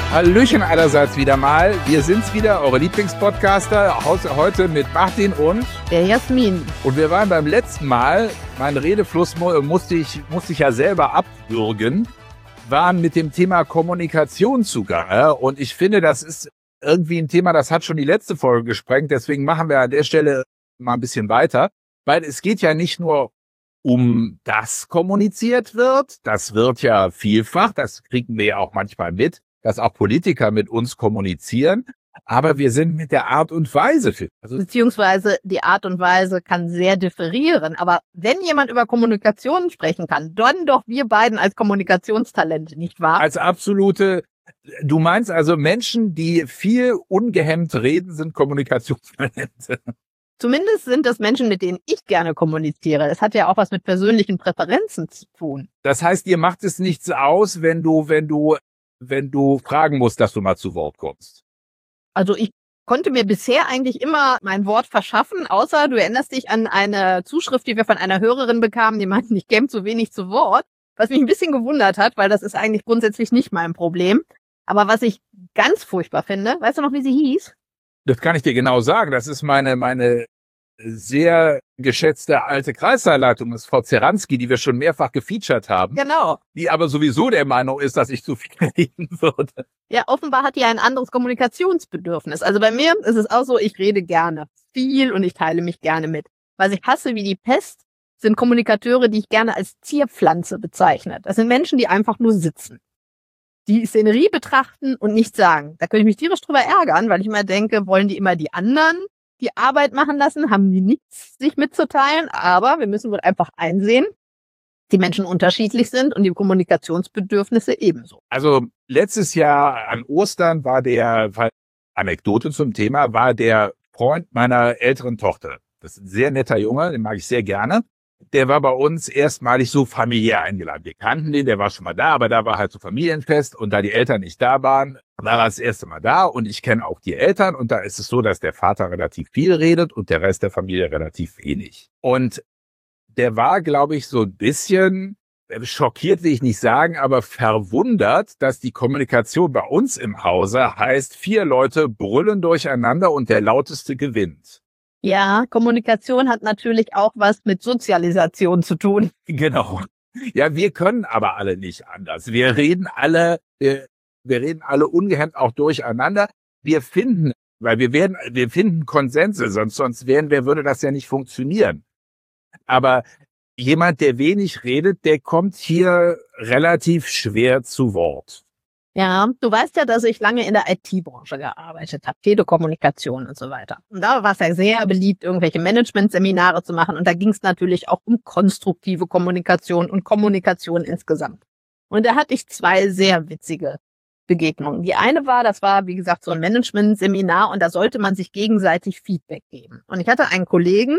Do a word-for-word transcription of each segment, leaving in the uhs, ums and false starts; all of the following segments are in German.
Hallöchen allerseits wieder mal. Wir sind's wieder, eure Lieblingspodcaster. Heute mit Martin und der Jasmin. Und wir waren beim letzten Mal, mein Redefluss musste ich, musste ich ja selber abwürgen, waren mit dem Thema Kommunikation zugange. Und ich finde, das ist irgendwie ein Thema, das hat schon die letzte Folge gesprengt. Deswegen machen wir an der Stelle mal ein bisschen weiter. Weil es geht ja nicht nur um das kommuniziert wird. Das wird ja vielfach, das kriegen wir ja auch manchmal mit, dass auch Politiker mit uns kommunizieren, aber wir sind mit der Art und Weise fit. Also Beziehungsweise die Art und Weise kann sehr differieren, aber wenn jemand über Kommunikation sprechen kann, dann doch wir beiden als Kommunikationstalente, nicht wahr? Als absolute, du meinst also Menschen, die viel ungehemmt reden, sind Kommunikationstalente. Zumindest sind das Menschen, mit denen ich gerne kommuniziere. Es hat ja auch was mit persönlichen Präferenzen zu tun. Das heißt, dir macht es nichts aus, wenn du, wenn du wenn du fragen musst, dass du mal zu Wort kommst? Also ich konnte mir bisher eigentlich immer mein Wort verschaffen, außer du erinnerst dich an eine Zuschrift, die wir von einer Hörerin bekamen, die meinten, ich käme zu wenig zu Wort, was mich ein bisschen gewundert hat, weil das ist eigentlich grundsätzlich nicht mein Problem. Aber was ich ganz furchtbar finde, weißt du noch, wie sie hieß? Das kann ich dir genau sagen. Das ist meine meine sehr geschätzte alte Kreisleitung, das ist Frau Zeranski, die wir schon mehrfach gefeatured haben. Genau. Die aber sowieso der Meinung ist, dass ich zu viel reden würde. Ja, offenbar hat die ein anderes Kommunikationsbedürfnis. Also bei mir ist es auch so, ich rede gerne viel und ich teile mich gerne mit. Was ich hasse wie die Pest, sind Kommunikateure, die ich gerne als Zierpflanze bezeichne. Das sind Menschen, die einfach nur sitzen. Die Szenerie betrachten und nichts sagen. Da könnte ich mich tierisch drüber ärgern, weil ich immer denke, wollen die immer die anderen die Arbeit machen lassen, haben die nichts sich mitzuteilen, aber wir müssen wohl einfach einsehen, die Menschen unterschiedlich sind und die Kommunikationsbedürfnisse ebenso. Also letztes Jahr an Ostern war der, Anekdote zum Thema, war der Freund meiner älteren Tochter. Das ist ein sehr netter Junge, den mag ich sehr gerne. Der war bei uns erstmalig so familiär eingeladen. Wir kannten den, der war schon mal da, aber da war halt so Familienfest und da die Eltern nicht da waren, war er das erste Mal da und ich kenne auch die Eltern und da ist es so, dass der Vater relativ viel redet und der Rest der Familie relativ wenig. Und der war, glaube ich, so ein bisschen, schockiert will ich nicht sagen, aber verwundert, dass die Kommunikation bei uns im Hause heißt, vier Leute brüllen durcheinander und der Lauteste gewinnt. Ja, Kommunikation hat natürlich auch was mit Sozialisation zu tun. Genau. Ja, wir können aber alle nicht anders. Wir reden alle, wir, wir reden alle ungehemmt auch durcheinander. Wir finden, weil wir werden, wir finden Konsense, sonst, sonst wären wir, würde das ja nicht funktionieren. Aber jemand, der wenig redet, der kommt hier relativ schwer zu Wort. Ja, du weißt ja, dass ich lange in der I T-Branche gearbeitet habe, Telekommunikation und so weiter. Und da war es ja sehr beliebt, irgendwelche Management-Seminare zu machen. Und da ging es natürlich auch um konstruktive Kommunikation und Kommunikation insgesamt. Und da hatte ich zwei sehr witzige Begegnungen. Die eine war, das war, wie gesagt, so ein Management-Seminar und da sollte man sich gegenseitig Feedback geben. Und ich hatte einen Kollegen,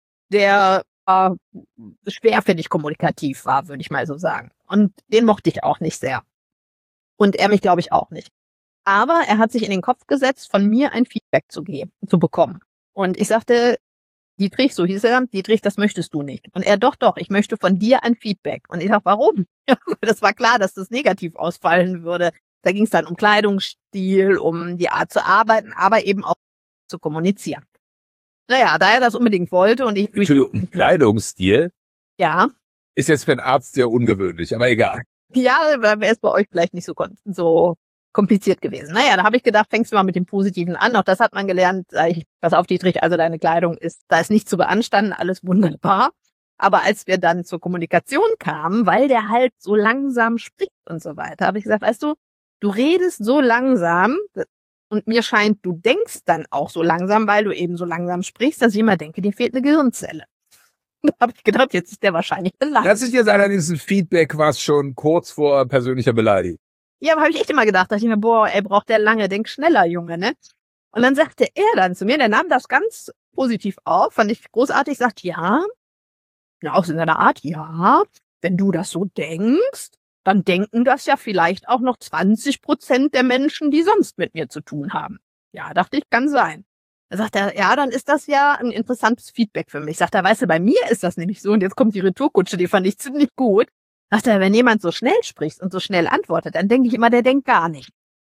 der äh, schwerfällig kommunikativ war, würde ich mal so sagen. Und den mochte ich auch nicht sehr. Und er mich, glaube ich, auch nicht. Aber er hat sich in den Kopf gesetzt, von mir ein Feedback zu geben, zu bekommen. Und ich sagte, Dietrich, so hieß er, Dietrich, das möchtest du nicht. Und er, doch, doch, ich möchte von dir ein Feedback. Und ich sag, warum? Das war klar, dass das negativ ausfallen würde. Da ging es dann um Kleidungsstil, um die Art zu arbeiten, aber eben auch zu kommunizieren. Naja, da er das unbedingt wollte und ich... Entschuldigung, Kleidungsstil? Ja. Ist jetzt für einen Arzt sehr ungewöhnlich, aber egal. Ja, wäre es bei euch vielleicht nicht so, so kompliziert gewesen. Naja, da habe ich gedacht, fängst du mal mit dem Positiven an. Auch das hat man gelernt. Ich, pass auf, Dietrich, also deine Kleidung ist, da ist nicht zu beanstanden, alles wunderbar. Aber als wir dann zur Kommunikation kamen, weil der halt so langsam spricht und so weiter, habe ich gesagt, weißt du, du redest so langsam und mir scheint, du denkst dann auch so langsam, weil du eben so langsam sprichst, dass ich immer denke, dir fehlt eine Gehirnzelle. Da habe ich gedacht, jetzt ist der wahrscheinlich beleidigt. Das ist jetzt allerdings ein Feedback, was schon kurz vor persönlicher Beleidigung. Ja, aber habe ich echt immer gedacht, dachte ich mir, boah, ey, braucht der lange, denk schneller, Junge, ne? Und dann sagte er dann zu mir, der nahm das ganz positiv auf, fand ich großartig, sagt, ja, ja, auch in seiner Art, ja, wenn du das so denkst, dann denken das ja vielleicht auch noch zwanzig Prozent der Menschen, die sonst mit mir zu tun haben. Ja, dachte ich, kann sein. Da sagt er, ja, dann ist das ja ein interessantes Feedback für mich. Sagt er, weißt du, bei mir ist das nämlich so, und jetzt kommt die Retourkutsche, die fand ich ziemlich gut. Sagt er, wenn jemand so schnell spricht und so schnell antwortet, dann denke ich immer, der denkt gar nicht.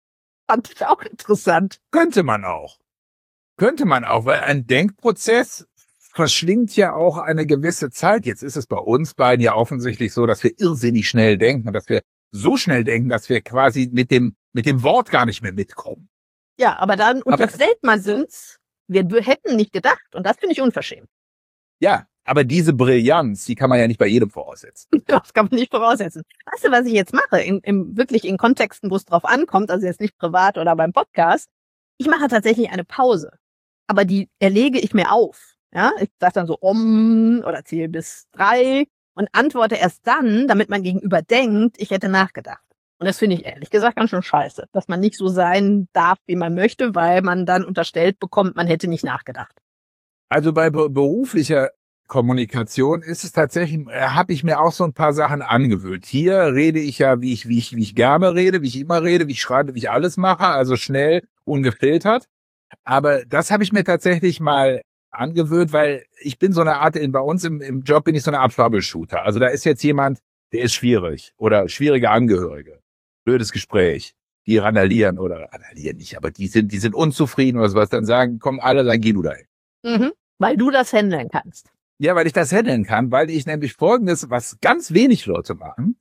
Fand ich auch interessant. Könnte man auch. Könnte man auch, weil ein Denkprozess verschlingt ja auch eine gewisse Zeit. Jetzt ist es bei uns beiden ja offensichtlich so, dass wir irrsinnig schnell denken, dass wir so schnell denken, dass wir quasi mit dem, mit dem Wort gar nicht mehr mitkommen. Ja, aber dann unterstellt man uns, wir hätten nicht gedacht. Und das finde ich unverschämt. Ja, aber diese Brillanz, die kann man ja nicht bei jedem voraussetzen. Das kann man nicht voraussetzen. Weißt du, was ich jetzt mache? In, in, wirklich in Kontexten, wo es drauf ankommt, also jetzt nicht privat oder beim Podcast. Ich mache tatsächlich eine Pause. Aber die erlege ich mir auf. Ja, ich sage dann so um oder zähle bis drei und antworte erst dann, damit mein Gegenüber denkt, ich hätte nachgedacht. Und das finde ich ehrlich gesagt ganz schön scheiße, dass man nicht so sein darf, wie man möchte, weil man dann unterstellt bekommt, man hätte nicht nachgedacht. Also bei be- beruflicher Kommunikation ist es tatsächlich, äh, habe ich mir auch so ein paar Sachen angewöhnt. Hier rede ich ja, wie ich, wie ich, wie ich gerne rede, wie ich immer rede, wie ich schreibe, wie ich alles mache, also schnell, ungefiltert. Aber das habe ich mir tatsächlich mal angewöhnt, weil ich bin so eine Art, in, bei uns im, im Job bin ich so eine Art Troubleshooter. Also da ist jetzt jemand, der ist schwierig oder schwierige Angehörige, blödes Gespräch, die randalieren oder randalieren nicht, aber die sind, die sind unzufrieden oder sowas, dann sagen, komm alle, dann geh du dahin. Mhm, weil du das handeln kannst. Ja, weil ich das handeln kann, weil ich nämlich Folgendes, was ganz wenig Leute machen,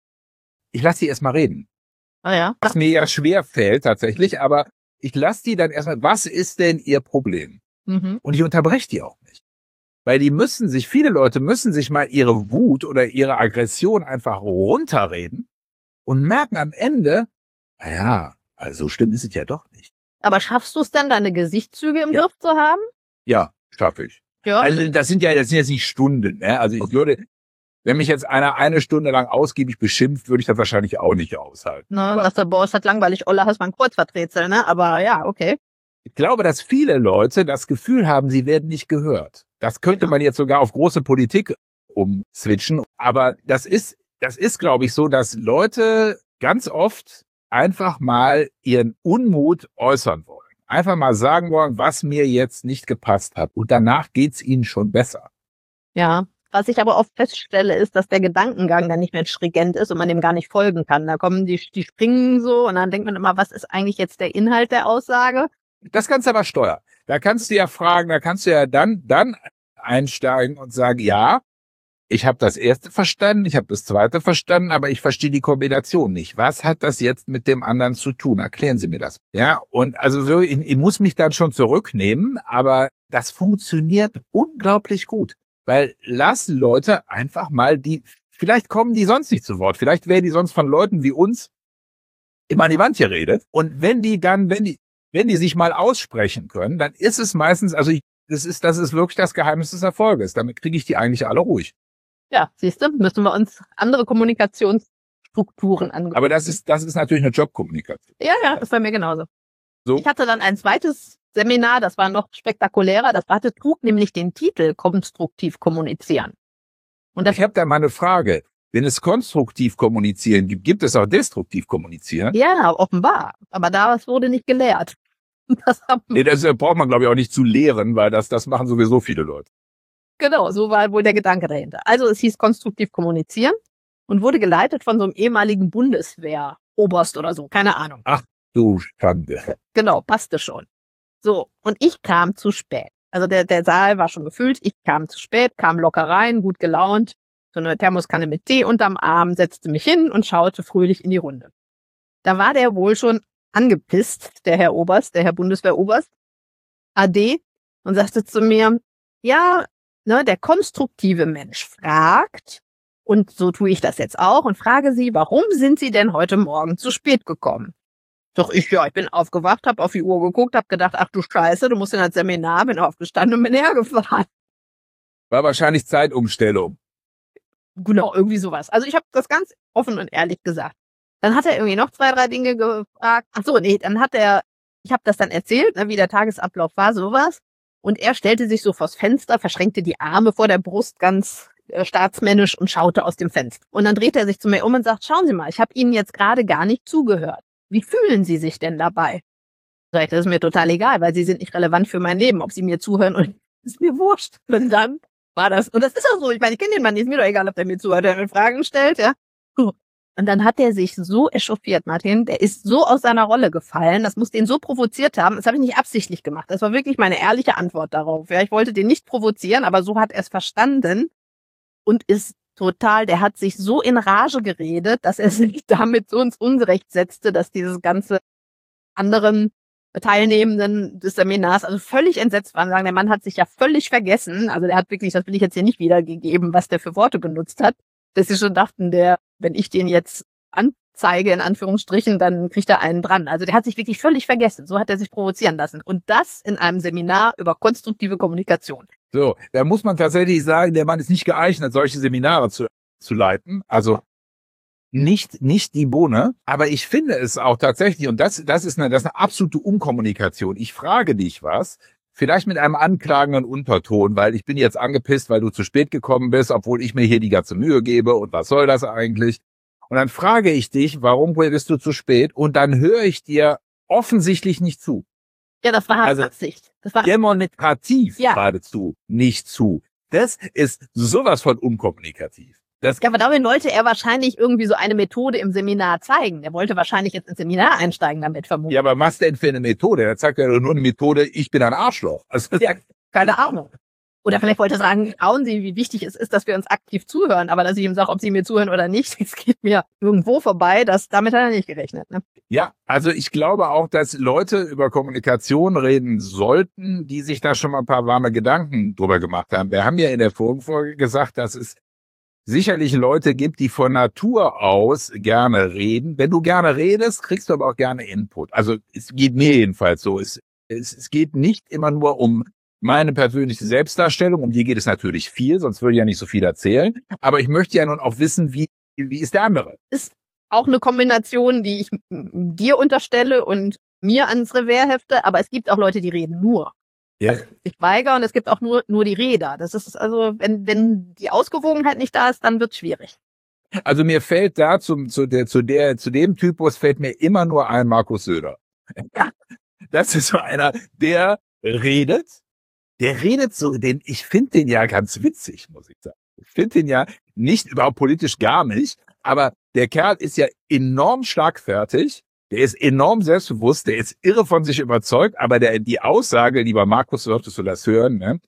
ich lasse die erstmal reden. Ah ja. Was mir ja schwer fällt tatsächlich, aber ich lasse die dann erstmal, was ist denn ihr Problem? Mhm. Und ich unterbreche die auch nicht. Weil die müssen sich, viele Leute müssen sich mal ihre Wut oder ihre Aggression einfach runterreden und merken am Ende, naja, also so schlimm ist es ja doch nicht. Aber schaffst du es dann, deine Gesichtszüge im Ja. Griff zu haben? Ja, schaffe ich. Ja. Also das sind ja, das sind jetzt nicht Stunden, ne? Also ich würde, wenn mich jetzt einer eine Stunde lang ausgiebig beschimpft, würde ich das wahrscheinlich auch nicht aushalten. Ne, sagst du, boah, ist das langweilig, Olle, hast mal ein Kreuzverträtsel, ne? Aber ja, okay. Ich glaube, dass viele Leute das Gefühl haben, sie werden nicht gehört. Das könnte man jetzt sogar auf große Politik umswitchen. Aber das ist, das ist, glaube ich, so, dass Leute ganz oft einfach mal ihren Unmut äußern wollen. Einfach mal sagen wollen, was mir jetzt nicht gepasst hat. Und danach geht's ihnen schon besser. Ja. Was ich aber oft feststelle, ist, dass der Gedankengang dann nicht mehr stringent ist und man dem gar nicht folgen kann. Da kommen die, die springen so und dann denkt man immer, was ist eigentlich jetzt der Inhalt der Aussage? Das kannst du aber steuern. Da kannst du ja fragen, da kannst du ja dann, dann einsteigen und sagen, ja, ich habe das erste verstanden, ich habe das zweite verstanden, aber ich verstehe die Kombination nicht. Was hat das jetzt mit dem anderen zu tun? Erklären Sie mir das. Ja, und also so, ich, ich muss mich dann schon zurücknehmen, aber das funktioniert unglaublich gut. Weil lass Leute einfach mal die, vielleicht kommen die sonst nicht zu Wort, vielleicht werden die sonst von Leuten wie uns immer an die Wand geredet. Und wenn die dann, wenn die, wenn die sich mal aussprechen können, dann ist es meistens, also ich, das ist, das ist wirklich das Geheimnis des Erfolges. Damit kriege ich die eigentlich alle ruhig. Ja, siehst du, müssen wir uns andere Kommunikationsstrukturen angewöhnen. Aber das ist, das ist natürlich eine Jobkommunikation. Ja, ja, das war mir genauso. So. Ich hatte dann ein zweites Seminar, das war noch spektakulärer, das hatte, trug nämlich den Titel konstruktiv kommunizieren. Und das, Ich habe da mal eine Frage. Wenn es konstruktiv kommunizieren gibt, gibt es auch destruktiv kommunizieren? ja, offenbar. Aber da wurde nicht gelehrt. Das haben, Nee, das äh, braucht man, glaube ich, auch nicht zu lehren, weil das, das machen sowieso viele Leute. genau, so war wohl der Gedanke dahinter. Also es hieß konstruktiv kommunizieren und wurde geleitet von so einem ehemaligen Bundeswehr-Oberst oder so, keine Ahnung. Ach du Schande. Genau, passte schon. So, und ich kam zu spät. Also der, der Saal war schon gefüllt, ich kam zu spät, kam locker rein, gut gelaunt, so eine Thermoskanne mit Tee unterm Arm, setzte mich hin und schaute fröhlich in die Runde. Da war der wohl schon angepisst, der Herr Oberst, der Herr Bundeswehroberst, A D, und sagte zu mir, ja, ne, der konstruktive Mensch fragt, und so tue ich das jetzt auch, und frage Sie, warum sind Sie denn heute Morgen zu spät gekommen? Doch ich, ja, ich bin aufgewacht, habe auf die Uhr geguckt, habe gedacht, ach du Scheiße, du musst in das Seminar, bin aufgestanden und bin hergefahren. War wahrscheinlich Zeitumstellung. Genau, irgendwie sowas. Also ich habe das ganz offen und ehrlich gesagt. Dann hat er irgendwie noch zwei, drei Dinge gefragt. Ach so, nee, dann hat er, ich habe das dann erzählt, ne, wie der Tagesablauf war, sowas. Und er stellte sich so vors Fenster, verschränkte die Arme vor der Brust ganz äh, staatsmännisch und schaute aus dem Fenster. Und dann dreht er sich zu mir um und sagt, schauen Sie mal, ich habe Ihnen jetzt gerade gar nicht zugehört. Wie fühlen Sie sich denn dabei? Sag ich, das ist mir total egal, weil Sie sind nicht relevant für mein Leben, ob Sie mir zuhören oder ist mir wurscht. Und dann war das, und das ist auch so, ich meine, ich kenne den Mann, ist mir doch egal, ob der mir zuhört, der mir Fragen stellt, ja. Und dann hat er sich so echauffiert, Martin, der ist so aus seiner Rolle gefallen, das muss den so provoziert haben, das habe ich nicht absichtlich gemacht, das war wirklich meine ehrliche Antwort darauf. Ja, ich wollte den nicht provozieren, aber so hat er es verstanden und ist total, der hat sich so in Rage geredet, dass er sich damit so ins Unrecht setzte, dass dieses ganze anderen Teilnehmenden des Seminars also völlig entsetzt waren, sagen, der Mann hat sich ja völlig vergessen, also der hat wirklich, das will ich jetzt hier nicht wiedergegeben, was der für Worte genutzt hat, dass sie schon dachten, der, wenn ich den jetzt anzeige, in Anführungsstrichen, dann kriegt er einen dran. Also der hat sich wirklich völlig vergessen, so hat er sich provozieren lassen und das in einem Seminar über konstruktive Kommunikation. So, da muss man tatsächlich sagen, der Mann ist nicht geeignet, solche Seminare zu, zu leiten, also Nicht, nicht die Bohne, aber ich finde es auch tatsächlich, und das, das ist eine, das ist eine absolute Unkommunikation. Ich frage dich was, vielleicht mit einem anklagenden Unterton, weil ich bin jetzt angepisst, weil du zu spät gekommen bist, obwohl ich mir hier die ganze Mühe gebe und was soll das eigentlich? Und dann frage ich dich, warum bist du zu spät? Und dann höre ich dir offensichtlich nicht zu. Ja, das war also Absicht. Das war demonstrativ ja. geradezu nicht zu. Das ist sowas von unkommunikativ. Das ja, aber damit wollte er wahrscheinlich irgendwie so eine Methode im Seminar zeigen. Der wollte wahrscheinlich jetzt ins Seminar einsteigen damit vermutlich. Ja, aber was denn für eine Methode? Er zeigt ja nur eine Methode, ich bin ein Arschloch. Also, ja, keine Ahnung. Oder vielleicht wollte er sagen, schauen Sie, wie wichtig es ist, dass wir uns aktiv zuhören. Aber dass ich ihm sage, ob Sie mir zuhören oder nicht, es geht mir irgendwo vorbei. Das, damit hat er nicht gerechnet. Ne? Ja, also ich glaube auch, dass Leute über Kommunikation reden sollten, die sich da schon mal ein paar warme Gedanken drüber gemacht haben. Wir haben ja in der vorigen Folge gesagt, dass es sicherlich Leute gibt, die von Natur aus gerne reden. Wenn du gerne redest, kriegst du aber auch gerne Input. Also es geht mir jedenfalls so. Es, es, es geht nicht immer nur um meine persönliche Selbstdarstellung. Um die geht es natürlich viel, sonst würde ich ja nicht so viel erzählen. Aber ich möchte ja nun auch wissen, wie, wie ist der andere. Ist auch eine Kombination, die ich dir unterstelle und mir ans Revers hefte. Aber es gibt auch Leute, die reden nur. Ja. Ich weigere und es gibt auch nur nur die Räder. Das ist also, wenn wenn die Ausgewogenheit nicht da ist, dann wird's schwierig. Also mir fällt da zum, zu der zu der zu dem Typus fällt mir immer nur ein Markus Söder. Ja. Das ist so einer, der redet, der redet so, den ich finde den ja ganz witzig, muss ich sagen. Ich finde den ja nicht überhaupt politisch gar nicht, aber der Kerl ist ja enorm schlagfertig. Der ist enorm selbstbewusst, der ist irre von sich überzeugt, aber der, die Aussage, lieber Markus, solltest du das hören, ne,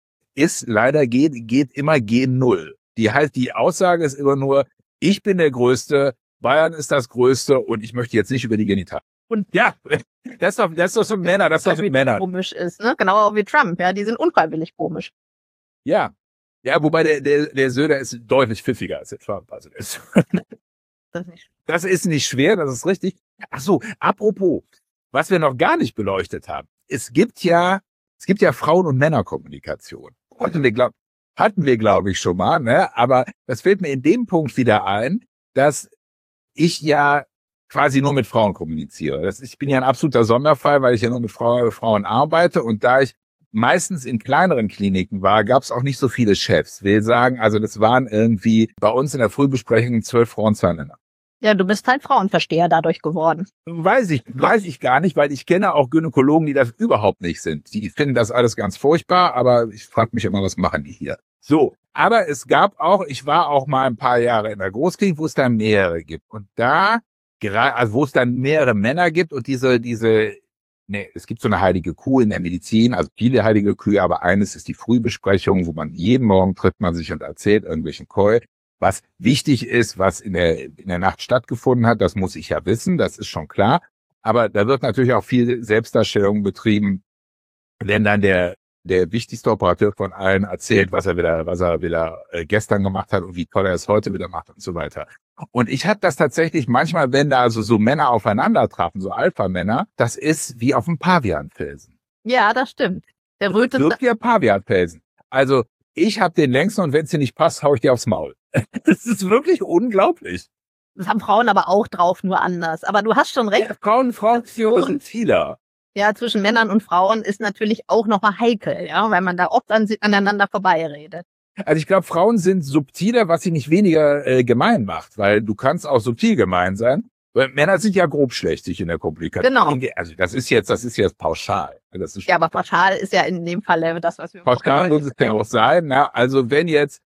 ist leider geht, geht immer G null. Die heißt, die Aussage ist immer nur, ich bin der Größte, Bayern ist das Größte und ich möchte jetzt nicht über die Genitalien. Und ja, das ist doch, das ist doch so Männer, das ist doch so Männer. Komisch ist, ne? Genau wie Trump, ja, die sind unfreiwillig komisch. Ja. Ja, wobei der, der, der Söder ist deutlich pfiffiger als der Trump. Also der ist Das ist nicht, das ist nicht schwer, das ist richtig. Ach so, apropos, was wir noch gar nicht beleuchtet haben. Es gibt ja, es gibt ja Frauen- und Männerkommunikation. Hatten wir, glaub, hatten wir, glaube ich, schon mal, ne? Aber das fällt mir in dem Punkt wieder ein, dass ich ja quasi nur mit Frauen kommuniziere. Das, ich bin ja ein absoluter Sonderfall, weil ich ja nur mit Frau, Frauen arbeite und da ich meistens in kleineren Kliniken war, gab es auch nicht so viele Chefs. Will sagen, also das waren irgendwie bei uns in der Frühbesprechung zwölf Frauen, zwei Männer. ja, du bist halt Frauenversteher dadurch geworden. Weiß ich, weiß ich gar nicht, weil ich kenne auch Gynäkologen, die das überhaupt nicht sind. Die finden das alles ganz furchtbar, aber ich frage mich immer, was machen die hier? So, aber es gab auch, ich war auch mal ein paar Jahre in der Großklinik, wo es da mehrere gibt. Und da, also wo es dann mehrere Männer gibt und diese, diese, nee, es gibt so eine heilige Kuh in der Medizin, also viele heilige Kühe, aber eines ist die Frühbesprechung, wo man jeden Morgen trifft man sich und erzählt irgendwelchen Keul. Was wichtig ist, was in der, in der Nacht stattgefunden hat, das muss ich ja wissen, das ist schon klar. Aber da wird natürlich auch viel Selbstdarstellung betrieben, wenn dann der, der wichtigste Operateur von allen erzählt, was er wieder, was er wieder gestern gemacht hat und wie toll er es heute wieder macht und so weiter. Und ich habe das tatsächlich manchmal, wenn da also so Männer aufeinander trafen, so Alpha-Männer, das ist wie auf dem Pavianfelsen. Ja, das stimmt. Der rötet. Wirklich ein Pavianfelsen. Also, ich habe den längsten und wenn es dir nicht passt, hau ich dir aufs Maul. Das ist wirklich unglaublich. Das haben Frauen aber auch drauf, nur anders. Aber du hast schon recht. Ja, Frauen, Frauen sind vieler. Ja, zwischen Männern und Frauen ist natürlich auch noch mal heikel, ja, weil man da oft an, aneinander vorbeiredet. Also ich glaube, Frauen sind subtiler, was sie nicht weniger äh, gemein macht, weil du kannst auch subtil gemein sein. Weil Männer sind ja grobschlächtig in der Kommunikation. Genau. Also das ist jetzt, das ist jetzt pauschal. Das ist ja, aber pauschal ist ja in dem Fall das, was wir pauschal muss es ja auch sein. Na, also wenn jetzt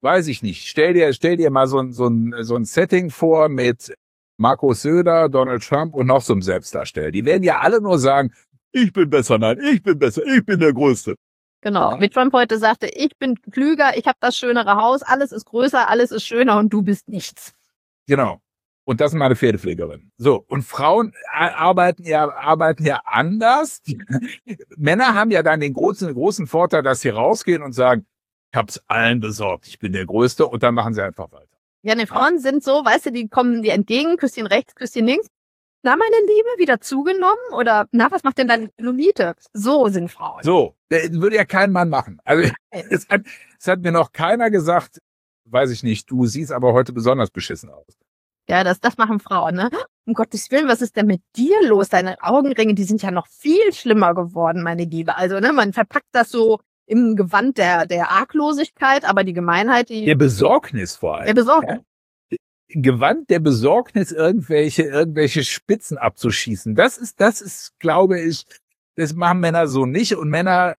weiß ich nicht. Stell dir, stell dir mal so ein, so ein, so ein Setting vor mit Markus Söder, Donald Trump und noch so einem Selbstdarsteller. Die werden ja alle nur sagen, ich bin besser, nein, ich bin besser, ich bin der Größte. Genau, wie Trump heute sagte, ich bin klüger, ich habe das schönere Haus, alles ist größer, alles ist schöner und du bist nichts. Genau. Und das sind meine Pferdepflegerinnen. So, und Frauen arbeiten ja, arbeiten ja anders. Die, Männer haben ja dann den großen, großen Vorteil, dass sie rausgehen und sagen, ich hab's allen besorgt, ich bin der Größte, und dann machen sie einfach weiter. Ja, die Frauen sind so, weißt du, die kommen dir entgegen, Küsschen rechts, Küsschen links. Na, meine Liebe, wieder zugenommen? Oder, na, was macht denn deine Zellulite? So sind Frauen. So, das würde ja kein Mann machen. Also, es hat, es hat mir noch keiner gesagt, weiß ich nicht, du siehst aber heute besonders beschissen aus. Ja, das, das machen Frauen, ne? Um Gottes Willen, was ist denn mit dir los? Deine Augenringe, die sind ja noch viel schlimmer geworden, meine Liebe. Also, ne, man verpackt das so im Gewand der, der Arglosigkeit, aber die Gemeinheit, die... Der Besorgnis vor allem. Der Besorgnis. Ja. Gewand der Besorgnis, irgendwelche, irgendwelche Spitzen abzuschießen. Das ist, das ist, glaube ich, das machen Männer so nicht. Und Männer,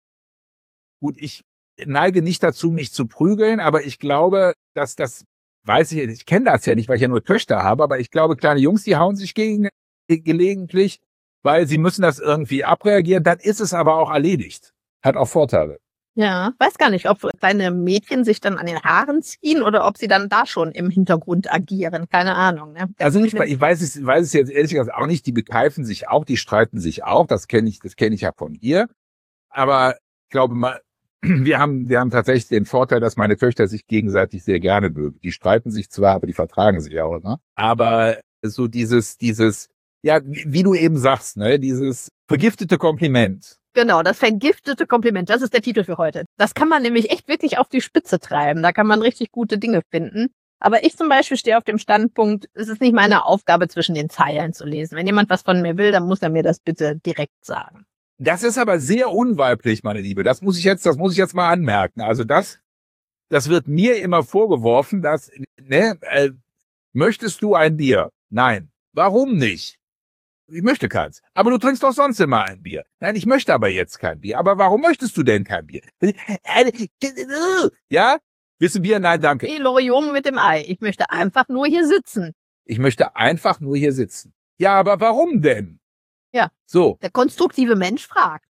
gut, ich neige nicht dazu, mich zu prügeln, aber ich glaube, dass das, weiß ich, ich kenne das ja nicht, weil ich ja nur Töchter habe, aber ich glaube, kleine Jungs, die hauen sich gegen, gelegentlich, weil sie müssen das irgendwie abreagieren. Dann ist es aber auch erledigt. Hat auch Vorteile. Ja, weiß gar nicht, ob kleine Mädchen sich dann an den Haaren ziehen oder ob sie dann da schon im Hintergrund agieren. Keine Ahnung. Ne? Also nicht, ich weiß es, ich weiß es jetzt ehrlich gesagt auch nicht. Die bekeifen sich auch, die streiten sich auch. Das kenne ich, das kenne ich ja von ihr. Aber ich glaube mal, wir haben, wir haben tatsächlich den Vorteil, dass meine Töchter sich gegenseitig sehr gerne mögen. Die streiten sich zwar, aber die vertragen sich auch, ne? Aber so dieses, dieses, ja, wie, wie du eben sagst, ne, dieses vergiftete Kompliment. Genau, das vergiftete Kompliment, das ist der Titel für heute. Das kann man nämlich echt wirklich auf die Spitze treiben. Da kann man richtig gute Dinge finden. Aber ich zum Beispiel stehe auf dem Standpunkt, es ist nicht meine Aufgabe, zwischen den Zeilen zu lesen. Wenn jemand was von mir will, dann muss er mir das bitte direkt sagen. Das ist aber sehr unweiblich, meine Liebe. Das muss ich jetzt, das muss ich jetzt mal anmerken. Also das, das wird mir immer vorgeworfen, dass, ne, äh, möchtest du ein Bier? Nein. Warum nicht? Ich möchte keins. Aber du trinkst doch sonst immer ein Bier. Nein, ich möchte aber jetzt kein Bier. Aber warum möchtest du denn kein Bier? Ja? Willst du Bier? Nein, danke. Hey, Loriot mit dem Ei. Ich möchte einfach nur hier sitzen. Ich möchte einfach nur hier sitzen. Ja, aber warum denn? Ja. So. Der konstruktive Mensch fragt.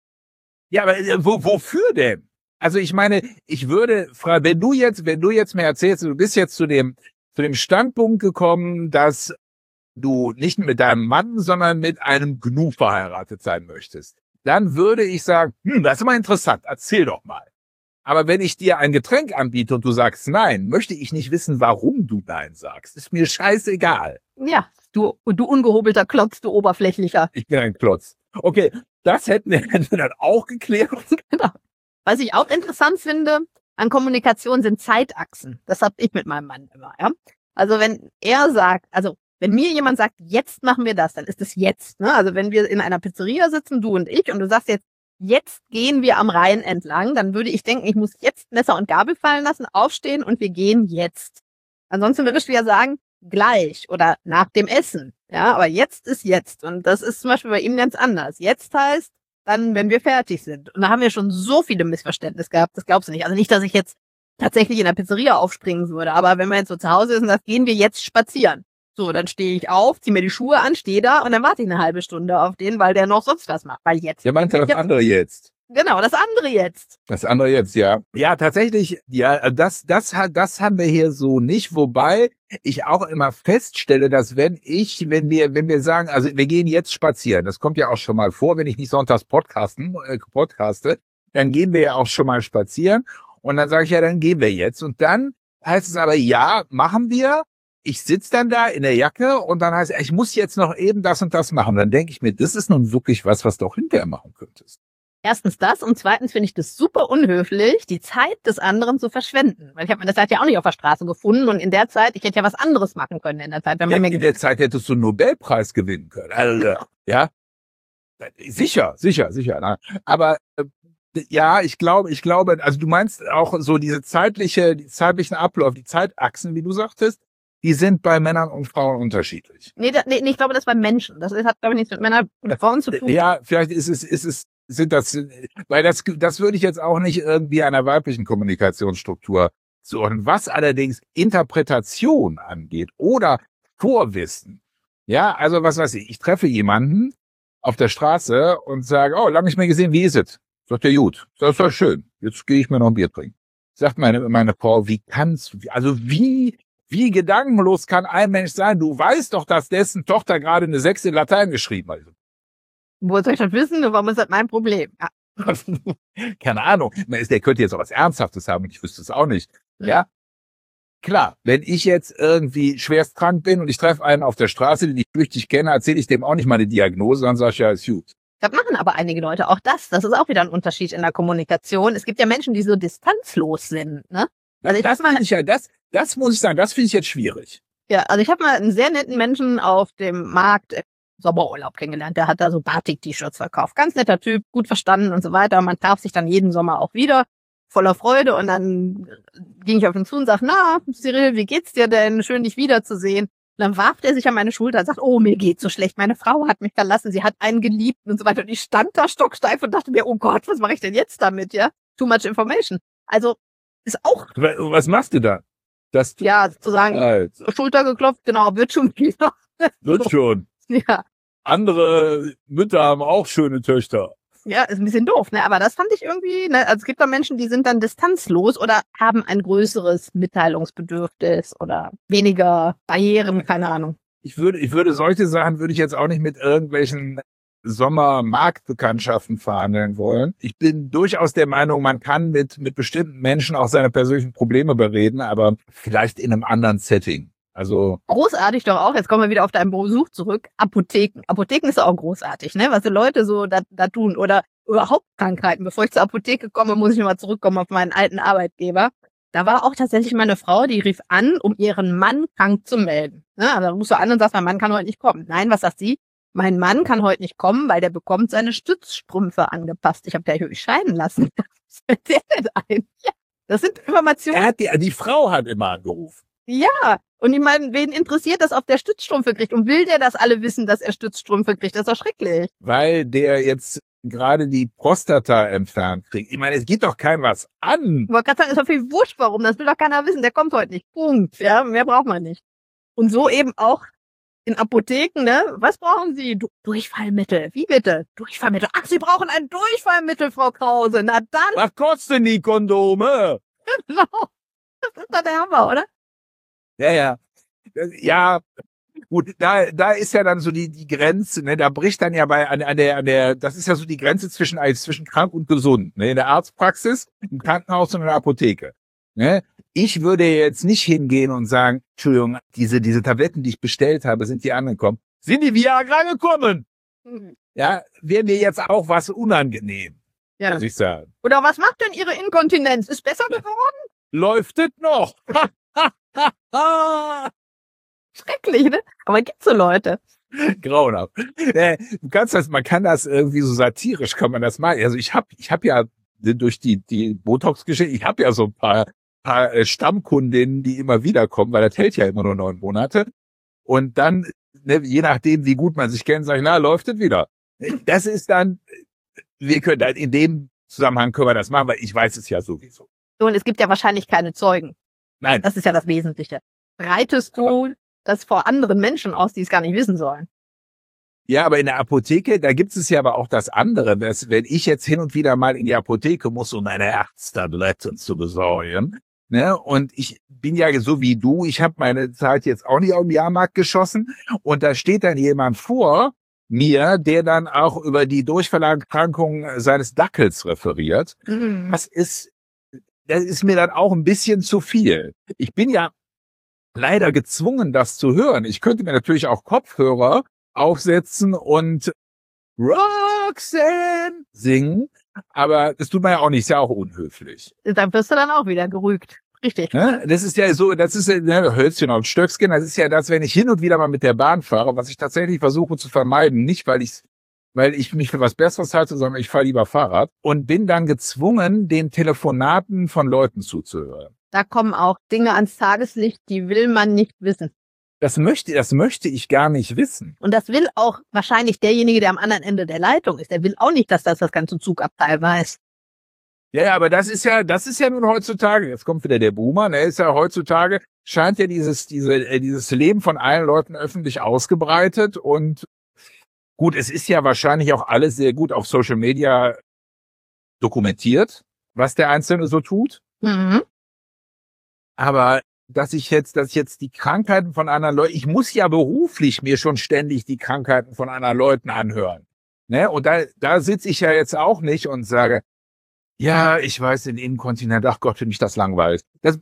Ja, aber wo, wofür denn? Also ich meine, ich würde fragen, wenn du jetzt, wenn du jetzt mir erzählst, du bist jetzt zu dem, zu dem Standpunkt gekommen, dass du nicht mit deinem Mann, sondern mit einem Gnu verheiratet sein möchtest, dann würde ich sagen, hm, das ist mal interessant, erzähl doch mal. Aber wenn ich dir ein Getränk anbiete und du sagst nein, möchte ich nicht wissen, warum du nein sagst. Ist mir scheißegal. Ja, du, du ungehobelter Klotz, du oberflächlicher. Ich bin ein Klotz. Okay, das hätten wir, hätten wir dann auch geklärt. Genau. Was ich auch interessant finde an Kommunikation sind Zeitachsen. Das habe ich mit meinem Mann immer. Ja? Also wenn er sagt, also wenn mir jemand sagt, jetzt machen wir das, dann ist es jetzt. Ne? Also wenn wir in einer Pizzeria sitzen, du und ich, und du sagst jetzt, jetzt gehen wir am Rhein entlang, dann würde ich denken, ich muss jetzt Messer und Gabel fallen lassen, aufstehen und wir gehen jetzt. Ansonsten würdest du ja sagen, gleich oder nach dem Essen. Ja, aber jetzt ist jetzt. Und das ist zum Beispiel bei ihm ganz anders. Jetzt heißt dann, wenn wir fertig sind. Und da haben wir schon so viele Missverständnisse gehabt, das glaubst du nicht. Also nicht, dass ich jetzt tatsächlich in der Pizzeria aufspringen würde, aber wenn wir jetzt so zu Hause sind, dann gehen wir jetzt spazieren. So, dann stehe ich auf, ziehe mir die Schuhe an, stehe da und dann warte ich eine halbe Stunde auf den, weil der noch sonst was macht. Weil jetzt. Ja, meinte das andere jetzt. Genau, das andere jetzt. Das andere jetzt, ja. Ja, tatsächlich, ja, das, das, das haben wir hier so nicht, wobei ich auch immer feststelle, dass wenn ich, wenn wir, wenn wir sagen, also wir gehen jetzt spazieren, das kommt ja auch schon mal vor, wenn ich nicht sonntags podcasten, äh, podcaste, dann gehen wir ja auch schon mal spazieren und dann sage ich ja, dann gehen wir jetzt und dann heißt es aber, ja, machen wir. Ich sitze dann da in der Jacke und dann heißt es, ich muss jetzt noch eben das und das machen. Dann denke ich mir, das ist nun wirklich was, was du auch hinterher machen könntest. Erstens das und zweitens finde ich das super unhöflich, die Zeit des anderen zu verschwenden. Weil ich habe meine Zeit ja auch nicht auf der Straße gefunden und in der Zeit, ich hätte ja was anderes machen können in der Zeit. Wenn man Ja, mir in der Zeit hättest du einen Nobelpreis gewinnen können. Also, ja, sicher, sicher, sicher. Nein. Aber äh, ja, ich glaube, ich glaube, also du meinst auch so diese zeitliche, die zeitlichen Ablauf, die Zeitachsen, wie du sagtest, die sind bei Männern und Frauen unterschiedlich. Nee, da, nee, ich glaube, das bei Menschen. Das hat, glaube ich, nichts mit Männern und Frauen zu tun. Ja, vielleicht ist es, ist es, sind das, weil das, das würde ich jetzt auch nicht irgendwie einer weiblichen Kommunikationsstruktur So, und was allerdings Interpretation angeht oder Vorwissen, ja, also was weiß ich, ich treffe jemanden auf der Straße und sage, oh, lange nicht mehr gesehen, wie ist es? Sagt er, gut, das ist doch schön, jetzt gehe ich mir noch ein Bier trinken. Sagt meine, meine Frau, wie kannst du, also wie, wie gedankenlos kann ein Mensch sein? Du weißt doch, dass dessen Tochter gerade eine Sechs in Latein geschrieben hat. Wo soll ich das wissen? Warum ist das mein Problem? Ja. Keine Ahnung. Der könnte jetzt auch was Ernsthaftes haben, ich wüsste es auch nicht. Ja, klar, wenn ich jetzt irgendwie schwerst krank bin und ich treffe einen auf der Straße, den ich flüchtig kenne, erzähle ich dem auch nicht meine Diagnose, dann sage ich, ja, ist gut. Das machen aber einige Leute. Auch das, das ist auch wieder ein Unterschied in der Kommunikation. Es gibt ja Menschen, die so distanzlos sind. Ne? Also ich das mal, ich ja, das, das muss ich sagen, das finde ich jetzt schwierig. Ja, also ich habe mal einen sehr netten Menschen auf dem Markt im Sommerurlaub kennengelernt. Der hat da so Batik-T-Shirts verkauft. Ganz netter Typ, gut verstanden und so weiter. Und man traf sich dann jeden Sommer auch wieder. Voller Freude. Und dann ging ich auf ihn zu und sagte, na, Cyril, wie geht's dir denn? Schön, dich wiederzusehen. Und dann warf er sich an meine Schulter und sagt, oh, mir geht's so schlecht. Meine Frau hat mich verlassen. Sie hat einen Geliebten und so weiter. Und ich stand da stocksteif und dachte mir, oh Gott, was mache ich denn jetzt damit? Ja, too much information. Also, ist auch. Was machst du da? Das ja, sozusagen, also. Schulter geklopft, genau, wird schon wieder. Wird schon. Ja. Andere Mütter haben auch schöne Töchter. Ja, ist ein bisschen doof, ne? Aber das fand ich irgendwie, ne? Also es gibt da Menschen, die sind dann distanzlos oder haben ein größeres Mitteilungsbedürfnis oder weniger Barrieren, keine Ahnung. Ich würde, ich würde solche Sachen würde ich jetzt auch nicht mit irgendwelchen Sommermarktbekanntschaften verhandeln wollen. Ich bin durchaus der Meinung, man kann mit, mit bestimmten Menschen auch seine persönlichen Probleme bereden, aber vielleicht in einem anderen Setting. Also großartig doch auch, jetzt kommen wir wieder auf deinen Besuch zurück, Apotheken. Apotheken ist auch großartig, ne? Was die Leute so da, da tun oder überhaupt Krankheiten. Bevor ich zur Apotheke komme, muss ich nochmal zurückkommen auf meinen alten Arbeitgeber. Da war auch tatsächlich meine Frau, die rief an, um ihren Mann krank zu melden. Ne? Also da rufst du an und sagst, mein Mann kann heute nicht kommen. Nein, was sagt sie? Mein Mann kann heute nicht kommen, weil der bekommt seine Stützstrümpfe angepasst. Ich habe der höchst scheiden lassen. Was fällt der denn ein? Ja, das sind Informationen. Er hat die, die Frau hat immer angerufen. Ja, und ich meine, wen interessiert das, ob der Stützstrümpfe kriegt? Und will der, dass alle wissen, dass er Stützstrümpfe kriegt? Das ist doch schrecklich. Weil der jetzt gerade die Prostata entfernt kriegt. Ich meine, es geht doch keinem was an. Ich wollte gerade sagen, ist doch viel wurscht, warum. Das will doch keiner wissen. Der kommt heute nicht. Punkt. Ja, mehr braucht man nicht. Und so eben auch in Apotheken, ne? Was brauchen Sie? Du Durchfallmittel. Wie bitte? Durchfallmittel. Ach, Sie brauchen ein Durchfallmittel, Frau Krause. Na dann. Was kosten die Kondome? Genau. Das ist doch der Hammer, oder? Ja, ja. Ja, gut, da, da ist ja dann so die, die Grenze, ne, da bricht dann ja bei, an, an der, an der, das ist ja so die Grenze zwischen, zwischen krank und gesund, ne, in der Arztpraxis, im Krankenhaus und in der Apotheke, ne. Ich würde jetzt nicht hingehen und sagen, Entschuldigung, diese, diese Tabletten, die ich bestellt habe, sind die angekommen. Sind die Viagra gekommen? Mhm. Ja, wäre mir jetzt auch was unangenehm, ja. muss ich sagen. Oder was macht denn Ihre Inkontinenz? Ist besser geworden? Läuft es noch? Schrecklich, ne? Aber gibt's so Leute. Grauenhaft. Du kannst das, man kann das irgendwie so satirisch, kann man das machen. Also ich habe, ich habe ja durch die die Botox-Geschichte, ich habe ja so ein paar, paar Stammkundinnen, die immer wieder kommen, weil das hält ja immer nur neun Monate. Und dann, ne, je nachdem, wie gut man sich kennt, sage ich, na, läuft es wieder. Das ist dann, wir können in dem Zusammenhang können wir das machen, weil ich weiß es ja sowieso. So, und es gibt ja wahrscheinlich keine Zeugen. Nein. Das ist ja das Wesentliche. Breitest du das vor anderen Menschen aus, die es gar nicht wissen sollen? Ja, aber in der Apotheke, da gibt es ja aber auch das andere, dass, wenn ich jetzt hin und wieder mal in die Apotheke muss, um meine Herztabletten zu besorgen, ne, und ich bin ja so wie du, ich habe meine Zeit jetzt auch nicht auf den Jahrmarkt geschossen, und da steht dann jemand vor mir, der dann auch über die Durchfallerkrankung seines Dackels referiert. Mhm. Das ist Das ist mir dann auch ein bisschen zu viel. Ich bin ja leider gezwungen, das zu hören. Ich könnte mir natürlich auch Kopfhörer aufsetzen und Roxanne singen, aber das tut man ja auch nicht, ist ja auch unhöflich. Da wirst du dann auch wieder gerügt. Richtig. Ne? Das ist ja so, das ist ja, ne, Hölzchen und Stöckskin, das ist ja das, wenn ich hin und wieder mal mit der Bahn fahre, was ich tatsächlich versuche zu vermeiden, nicht weil ich weil ich mich für was Besseres halte, sondern ich fahre lieber Fahrrad und bin dann gezwungen, den Telefonaten von Leuten zuzuhören. Da kommen auch Dinge ans Tageslicht, die will man nicht wissen. Das möchte, das möchte ich gar nicht wissen. Und das will auch wahrscheinlich derjenige, der am anderen Ende der Leitung ist. Der will auch nicht, dass das das ganze Zugabteil weiß. Ja, ja, aber das ist ja, das ist ja nun heutzutage, jetzt kommt wieder der Boomer, ne, ist ja heutzutage, scheint ja dieses, diese, äh, dieses Leben von allen Leuten öffentlich ausgebreitet und gut, es ist ja wahrscheinlich auch alles sehr gut auf Social Media dokumentiert, was der Einzelne so tut. Mhm. Aber dass ich jetzt, dass ich jetzt die Krankheiten von anderen Leuten, ich muss ja beruflich mir schon ständig die Krankheiten von anderen Leuten anhören. Ne? Und da, da sitze ich ja jetzt auch nicht und sage, ja, ich weiß, in Inkontinent, ach Gott, wenn mich das langweilt. Das,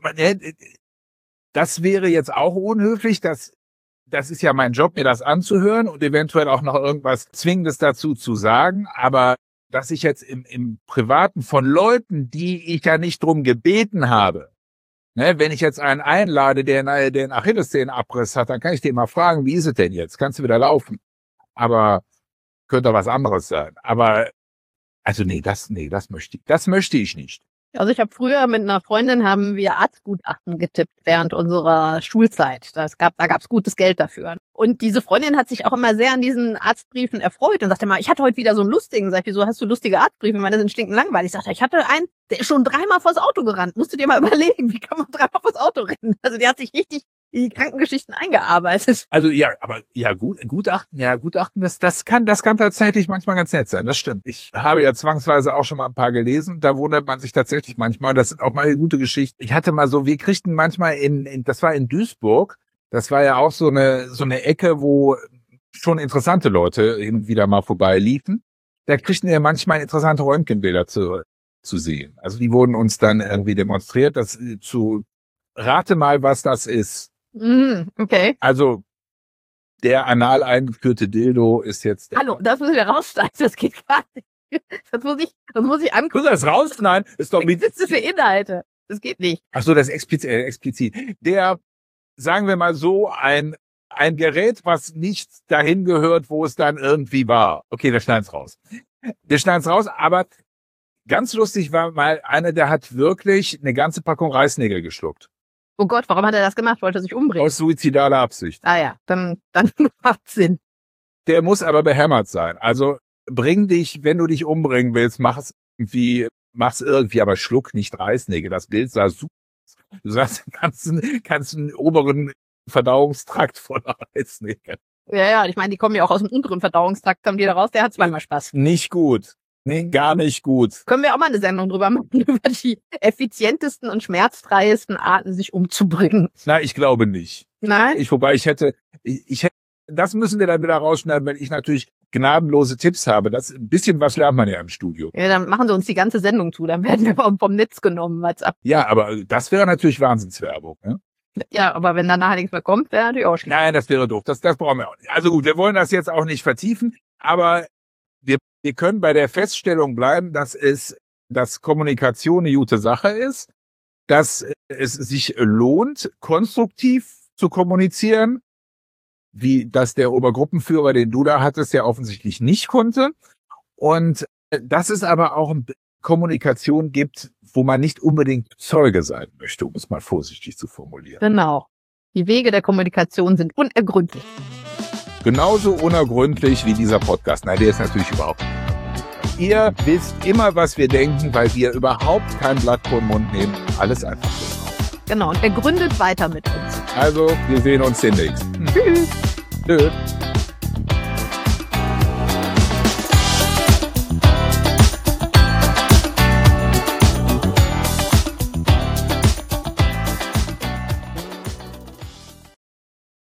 das wäre jetzt auch unhöflich, das, das ist ja mein Job, mir das anzuhören und eventuell auch noch irgendwas Zwingendes dazu zu sagen, aber dass ich jetzt im, im Privaten von Leuten, die ich ja nicht drum gebeten habe, ne, wenn ich jetzt einen einlade, der, der einen Achillessehnenabriss hat, dann kann ich den mal fragen, wie ist es denn jetzt? Kannst du wieder laufen? Aber könnte doch was anderes sein. Aber also nee, das nee, das möchte ich, das möchte ich nicht. Also ich habe früher mit einer Freundin haben wir Arztgutachten getippt während unserer Schulzeit. Das gab, da gab's gutes Geld dafür. Und diese Freundin hat sich auch immer sehr an diesen Arztbriefen erfreut und sagte mal, ich hatte heute wieder so einen lustigen. Sag ich, wieso hast du lustige Arztbriefe? Ich meine, das sind stinkend langweilig. Ich sagte, ich hatte einen, der ist schon dreimal vors Auto gerannt. Musst du dir mal überlegen, wie kann man dreimal vors Auto rennen? Also die hat sich richtig in die Krankengeschichten eingearbeitet. Also ja, aber ja gut, Gutachten, ja Gutachten, das das kann das kann tatsächlich manchmal ganz nett sein. Das stimmt. Ich habe ja zwangsweise auch schon mal ein paar gelesen. Da wundert man sich tatsächlich manchmal. Das sind auch mal gute Geschichten. Ich hatte mal so, wir kriegten manchmal in, in das war in Duisburg. Das war ja auch so eine so eine Ecke, wo schon interessante Leute hin und wieder mal vorbeiliefen. Da kriegten wir manchmal interessante Röntgenbilder zu zu sehen. Also die wurden uns dann irgendwie demonstriert. Das zu rate mal, was das ist. Mm, okay. Also, der anal eingeführte Dildo ist jetzt... Hallo, das müssen wir rausschneiden, das geht gar nicht. Das muss ich, das muss ich angucken. Muss das rausschneiden? Ist doch mit... Was ist das für Inhalte? Das geht nicht. Ach so, das ist explizit, äh, explizit. Der, sagen wir mal so, ein, ein Gerät, was nicht dahin gehört, wo es dann irgendwie war. Okay, wir schneiden es raus. Wir schneiden es raus, aber ganz lustig war mal einer, der hat wirklich eine ganze Packung Reißnägel geschluckt. Oh Gott, warum hat er das gemacht? Wollte er sich umbringen? Aus suizidaler Absicht. Ah ja, dann, dann macht Sinn. Der muss aber behämmert sein. Also bring dich, wenn du dich umbringen willst, mach es irgendwie, mach's irgendwie, aber schluck nicht Reißnägel. Das Bild sah super aus. Du sagst, kannst einen, kannst einen oberen Verdauungstrakt voller Reißnägel. Ja, ja, ich meine, die kommen ja auch aus dem unteren Verdauungstrakt, kommen die da raus, der hat zweimal Spaß. Nicht gut. Nee, gar nicht gut. Können wir auch mal eine Sendung drüber machen, über die effizientesten und schmerzfreiesten Arten, sich umzubringen. Na, ich glaube nicht. Nein? Ich, wobei ich hätte, ich, ich hätte, das müssen wir dann wieder rausschneiden, wenn ich natürlich gnadenlose Tipps habe. Das, ein bisschen was lernt man ja im Studio. Ja, dann machen sie uns die ganze Sendung zu, dann werden wir vom, vom Netz genommen. Als ab. Ja, aber das wäre natürlich Wahnsinnswerbung, ne? Ja, aber wenn danach nichts mehr kommt, wäre natürlich auch schlecht. Nein, das wäre doof. Das, das brauchen wir auch nicht. Also gut, wir wollen das jetzt auch nicht vertiefen, aber wir, wir können bei der Feststellung bleiben, dass es, dass Kommunikation eine gute Sache ist, dass es sich lohnt, konstruktiv zu kommunizieren, wie das der Obergruppenführer, den du da hattest, ja offensichtlich nicht konnte. Und dass es aber auch Kommunikation gibt, wo man nicht unbedingt Zeuge sein möchte, um es mal vorsichtig zu formulieren. Genau. Die Wege der Kommunikation sind unergründlich. Genauso unergründlich wie dieser Podcast. Nein, der ist natürlich überhaupt nicht. Ihr wisst immer, was wir denken, weil wir überhaupt kein Blatt vor den Mund nehmen. Alles einfach so drauf. Genau, und ergründet weiter mit uns. Also, wir sehen uns demnächst. Tschüss. Tschüss.